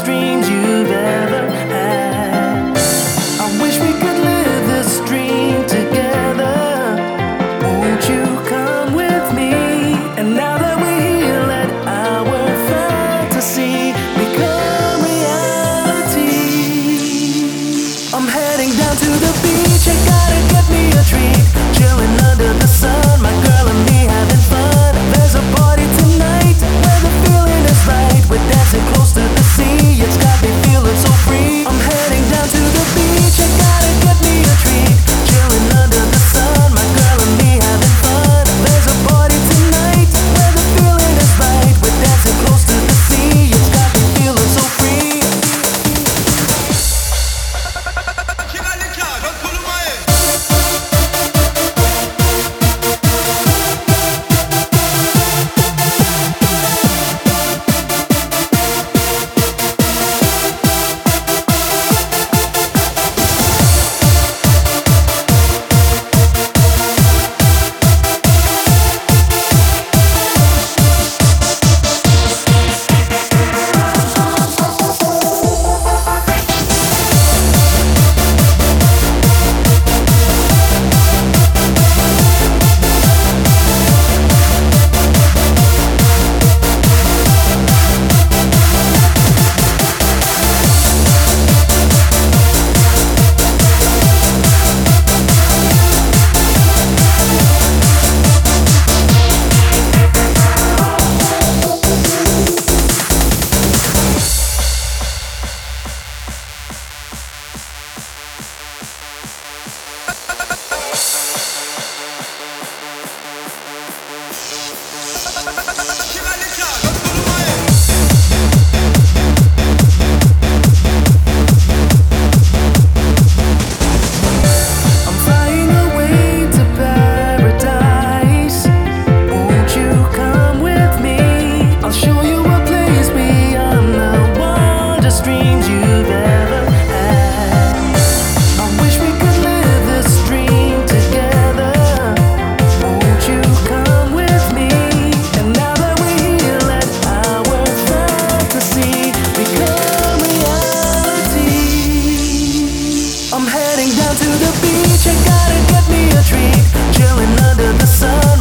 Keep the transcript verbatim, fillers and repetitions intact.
wildest dreams you've ever had. I wish we could live this dream together. Won't you come with me? And now that we're here, let our fantasy become reality. I'm heading down to the beach, I gotta get me a treat. Chilling under the sun, my girl and me having fun. There's a party tonight where the feeling is right. We're dancing close to the sea, it's got me feeling so free. I'm heading down to the beach, I gotta get me a treat. Chilling under the sun, my girl and me having fun. There's a party tonight where the feeling is right. We're dancing close to the sea, it's got me feeling so free. Dreams you've ever had. I wish we could live this dream together. Won't you come with me? And now that we're here, let our fantasy become reality. I'm heading down to the beach, I gotta get me a treat. Chilling under the sun.